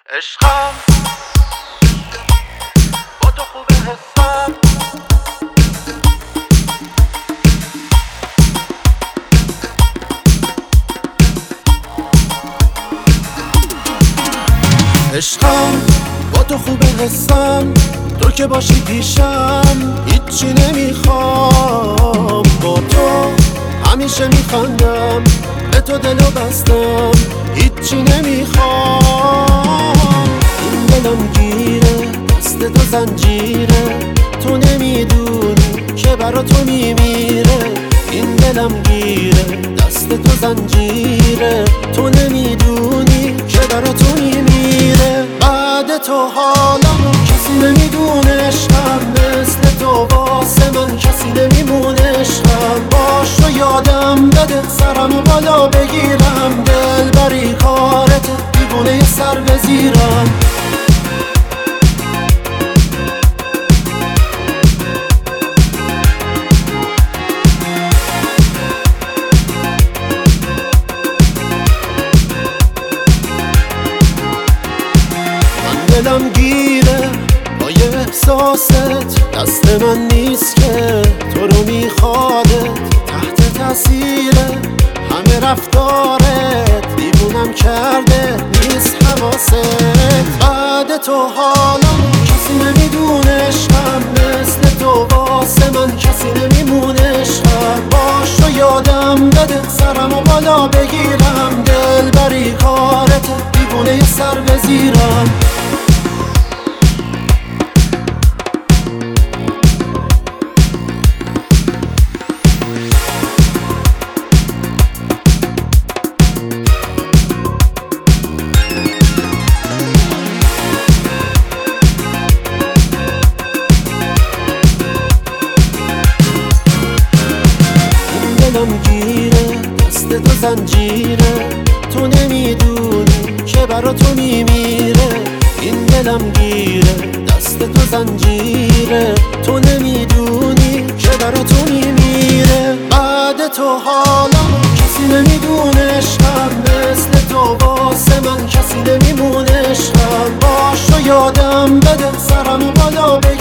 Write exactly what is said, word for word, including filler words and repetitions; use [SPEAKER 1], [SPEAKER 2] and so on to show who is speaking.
[SPEAKER 1] عشقم با تو خوبه حسم، عشقم با تو خوبه حسم، تو که باشی پیشم هیچی نمیخوام، با تو همیشه میخندم، به تو دلو بستم هیچی نمیخوام. این دلم گیره دست تو زنجیره، تو نمیدونی که برا تو میمیره. این دلم گیره دست تو زنجیره، تو نمیدونی که برا تو میمیره. بعد تو حالمو کسی نمیدونه، عشقم مثل تو واسه من کسی نمیمونه. عشقم باش تو یادم بده، سرمو بالا بگیرم، دل بری کارت دیوونه سر بزیرم. دلم گیره با یه احساست، دست من نیست که تو رو میخواده، تحت تاثیر همه رفتارت دیوونم کرده نیست حواست. بعد تو حالم کسی نمیدونه، عشقم مثل تو واسه من کسی نمیمونه. عشقم باش تو یادم بده، سرمو بالا بگیرم، دل بری کارت دیوونه سر بزیرم. دلم گیره دست تو زنجیره، تو نمیدونی که برا تو میمیره. این دلم گیره دست تو زنجیره، تو نمیدونی که برا تو میمیره. بعد تو حالم کسی نمیدونه، عشقم مثل تو واسه من کسی نمیمونه. عشقم باش تو یادم بده، سرمو بالا بگیرم،